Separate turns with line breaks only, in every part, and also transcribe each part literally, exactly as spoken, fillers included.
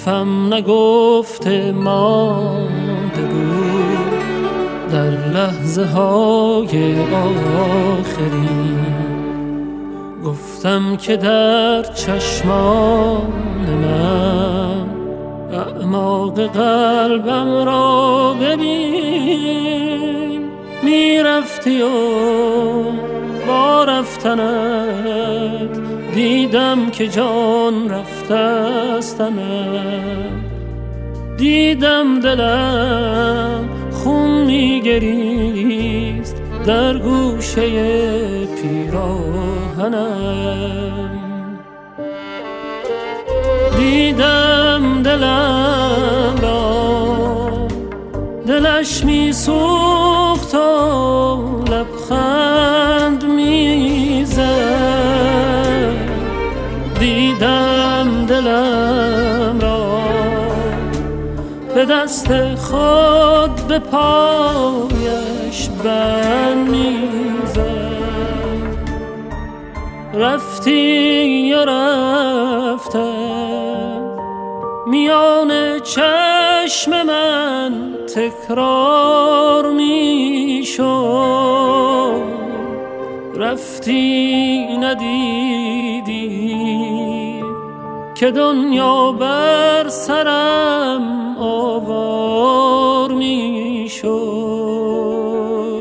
حرفم نگفته مانده بود در لحظه های آخری. گفتم که در چشمان من اعماق قلبم را ببین. میرفتی و با رفتنت دیدم که جان رفته از تنت. دیدم دلم خون میگریست در گوشه پیراهنم. دیدم دلم را دلش میسوخت و لبخند میزد. دیدم دلم را به دست خود به پایش بند میزد. رفتی یا رفتم میان چشم من تکرار میشد. رفتی ندیدی که دنیا بر سرم آوار میشد.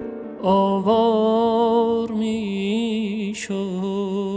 آوار میشد.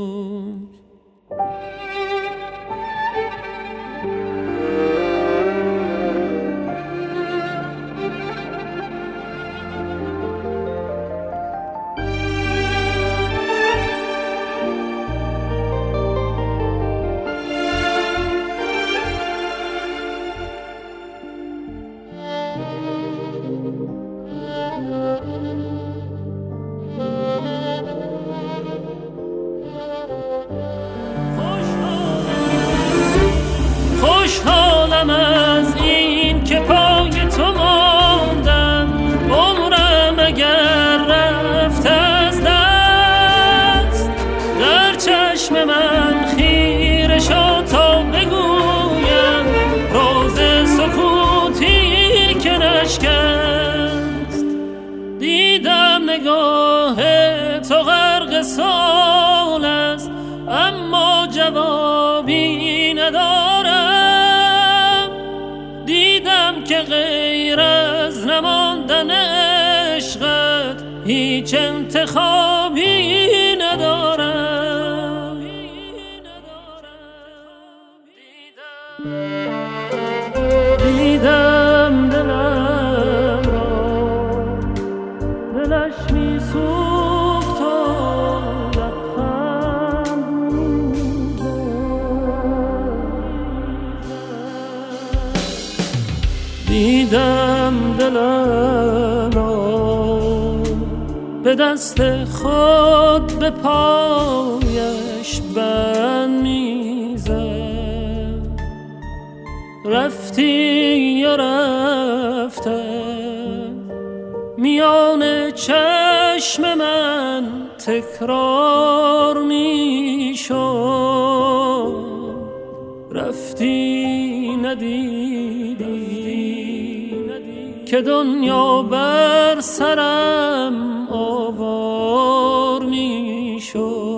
خوشحالم از این که پای تو ماندم. عمرم اگر رفت از دست در چشم من خیره شد تا بگویم راز سکوتی که نشکست. دیدم نگاه تو غرق سال است اما جوابی ندارم. دیدم که غیر از نماندن عشقت هیچ انتخابی ندارم. دیدم دلم را دلش میسوخت و لبخند میزد. دیدم دلم را به دست خود به پایش بند میزد. رفتی یا رفتم میان چشم من تکرار میشد. رفتی ندیدی که دنیا بر سرم آوار میشد.